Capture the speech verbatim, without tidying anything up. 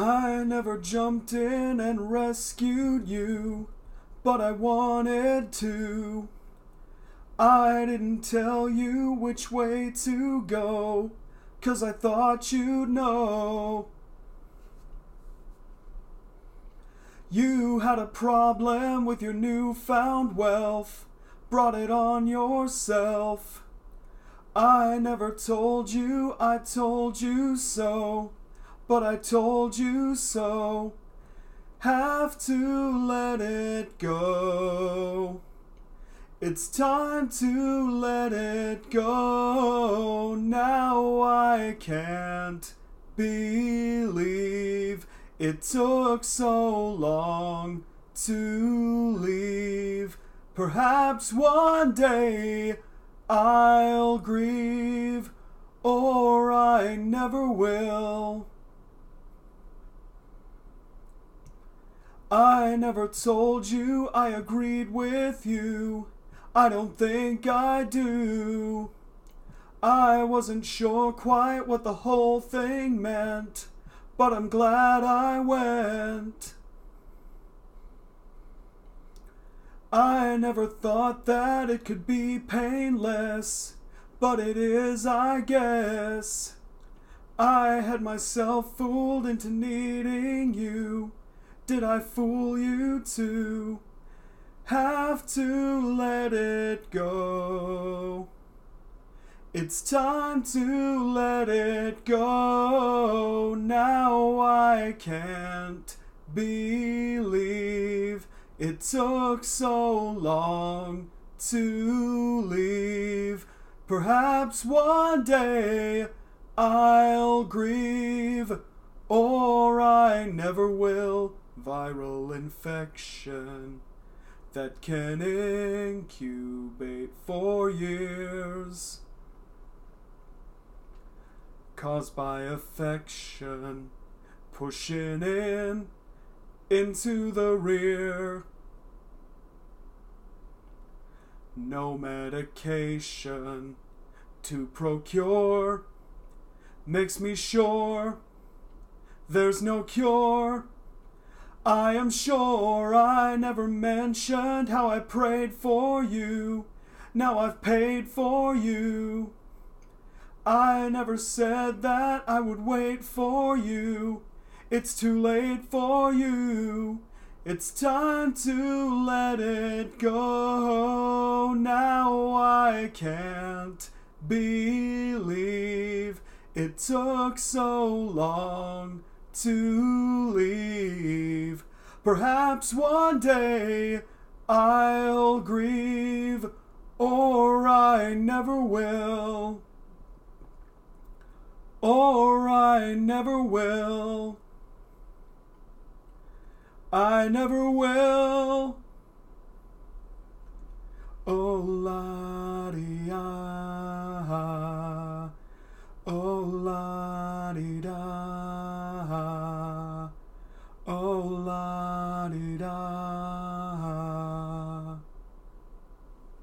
I never jumped in and rescued you, but I wanted to. I didn't tell you which way to go, 'cause I thought you'd know. You had a problem with your newfound wealth, brought it on yourself. I never told you I told you so, but I told you so. Have to let it go. It's time to let it go. Now I can't believe it took so long to leave. Perhaps one day I'll grieve, or I never will. I never told you I agreed with you. I don't think I do. I wasn't sure quite what the whole thing meant, but I'm glad I went. I never thought that it could be painless, but it is, I guess. I had myself fooled into needing you. Did I fool you too? Have to let it go. It's time to let it go. Now I can't believe it took so long to leave. Perhaps one day I'll grieve, or I never will. Viral infection that can incubate for years, caused by affection pushing in into the rear. No medication to procure makes me sure there's no cure. I am sure I never mentioned how I prayed for you. Now I've paid for you. I never said that I would wait for you. It's too late for you. It's time to let it go. Now I can't believe it took so long to leave. Perhaps one day I'll grieve, or I never will. Or I never will. I never will. Oh la di ah, oh la di da.